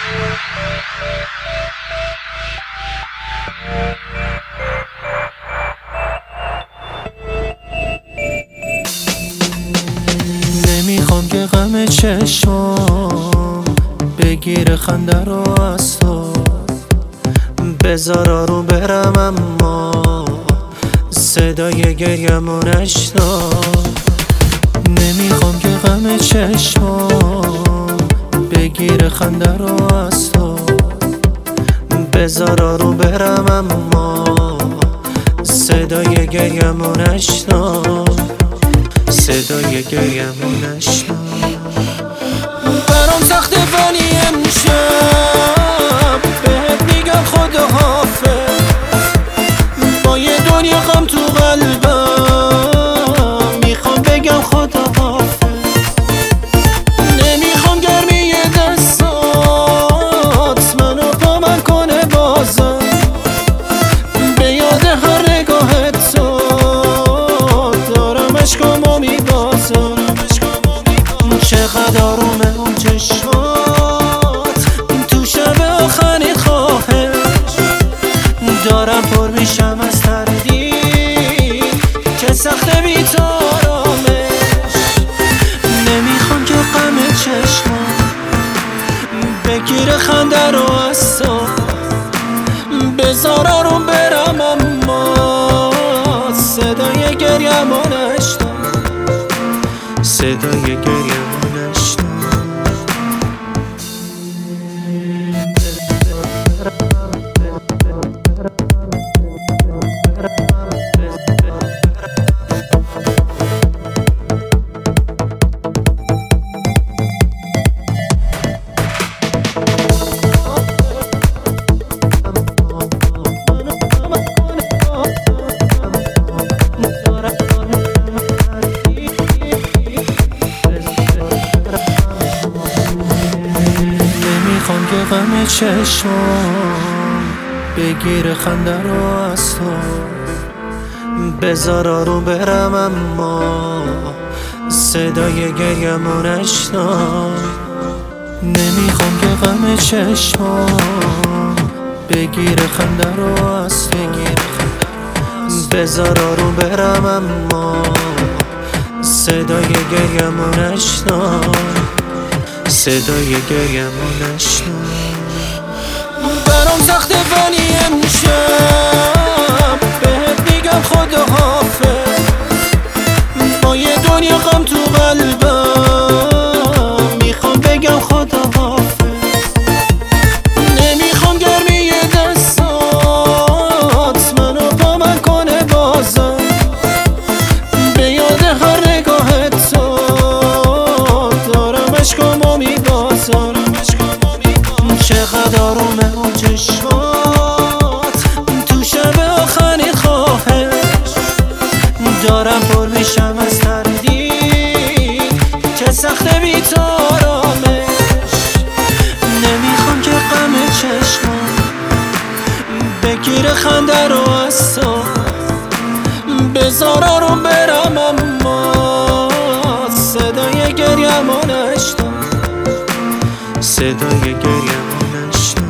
نمیخوام که غم چشم بگیر خنده رو از تو، بذار آروم برم اما صدای گریه‌مو نشنو. نمیخوام که غم چشم بگیر خنده رو از تو، بذار آروم برم اما صدای گریه‌مو نشنو، صدای گریه‌مو نشنو. برام سخته ولی امشب بهت میگم خداحافظ، با یه دنیا غم تو قلبم میخوام بگم خداحافظ. نمیخوام گرمی دستات منو با من کنه بازم، به یاد هر نگاه تو دارم عشقامو میبازم. چقدر آرومه اون چشمات تو شب آخرین خواهش، دارم پر میشم از تردید که سخته بی تو آرامش. نمیخوام که غم چشمات بگیره خنده رو از تو، بذار آروم برم اما صدای گریه‌مو نشنو، صدای گریه‌مو نشنو. نمیخوام که غم چشم بگیر خنده رو از تو، بذار آروم برم اما صدای گریه‌مو نشنو. نمیخوام که غم چشم بگیر خنده رو از تو، بذار آروم برم اما صدای گریه‌مو نشنو، صدای گریه‌مو نشنو. برام سخته ولی امشب بهت میگم خداحافظ، با یه دنیا غم تو قلبم میخوام بگم خداحافظ. نمیخوام گرمی دستات منو با من کنه بازم، به یاد هر نگاه تو دارم عشقامو میبازم. چقدر آرومه اون چشمات تو شب آخرین خواهش، دارم پر میشم از تردید که سخته بی تو آرامش. نمیخوام که غم چشمات بگیره خنده رو از تو، بذار آروم برم اما صدای گریه‌مو نشنو، صدای گریه‌مو نشنو.